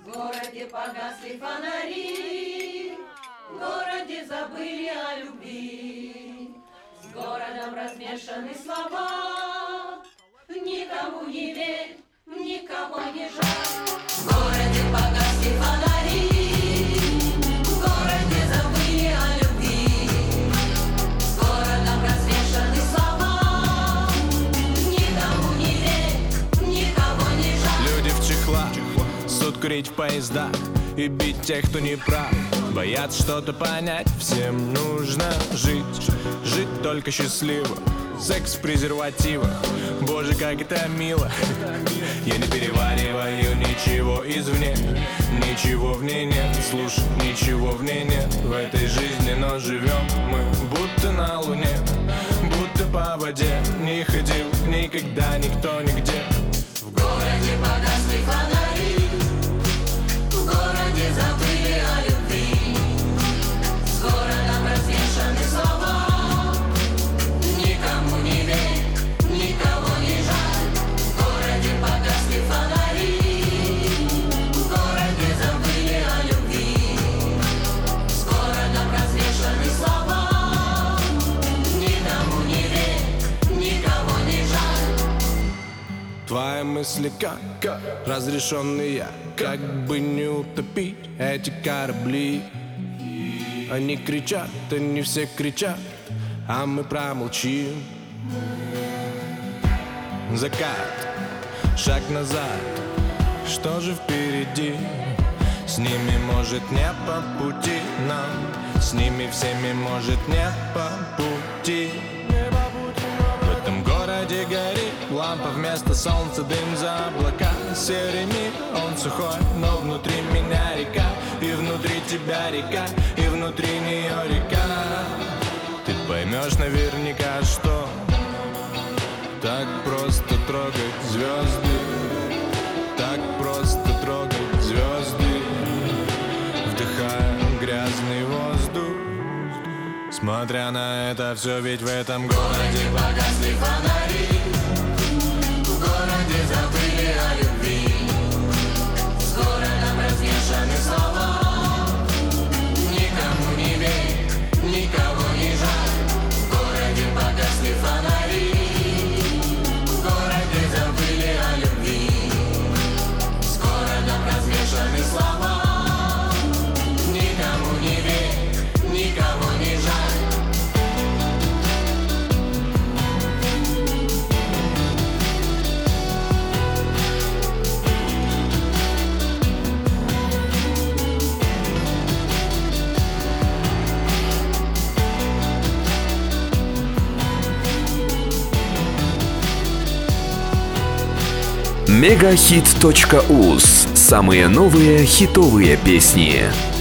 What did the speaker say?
В городе погасли фонари, в городе забыли о любви. С городом размешаны слова, никому не верь, никого не жаль. В городе погасли фонари, в городе забыли о любви. С городом размешаны слова, никому не верь, никого не жаль. Люди в чехлах суд курить в поездах и бить тех, кто не прав. Боятся что-то понять, всем нужно жить. Жить только счастливо, секс в презервативах. Боже, как это мило. Я не перевариваю ничего извне, ничего в ней нет. Слушай, ничего в ней нет в этой жизни, но живем мы будто на луне, будто по воде. Не ходил никогда никто нигде. В городе погасли фонари, в городе забыли о любви. С городом размешаны слова, никому не верь, никого не жаль. В городе погасли фонари, в городе забыли о любви. С городом размешаны слова, никому не верь, никого не жаль. Твои мысли как разрешенные, как бы не утопить эти корабли. Они кричат, они все кричат, а мы промолчим. Закат, шаг назад, что же впереди? С ними может не по пути нам, с ними всеми может не по пути. В этом городе горит лампа, вместо солнца дым за облака. Серый мир, он сухой, но внутри меня река. И внутри тебя река, и внутри нее река. Ты поймешь наверняка, что так просто трогать звезды, так просто трогать звезды, вдыхая грязный воздух. Смотря на это все, ведь в этом городе погасли фонари, в городе забыли о любви. С городом размешаны слова, никому не верь, никого не жаль. В городе погасли фонари, в городе забыли о любви. С городом размешаны слова, никому не верь, никого не жаль. Мегахит.уз. Самые новые хитовые песни.